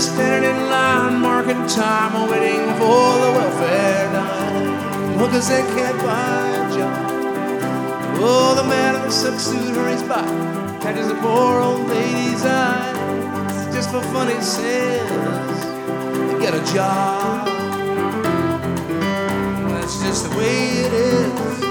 standing in line, marking time, waiting for the welfare dime. Well, 'cause they can't buy a job. Oh, the man in the silk suit hurries by, catches a poor old lady's eye. Just for fun, he says, get a job. That's just the way it is.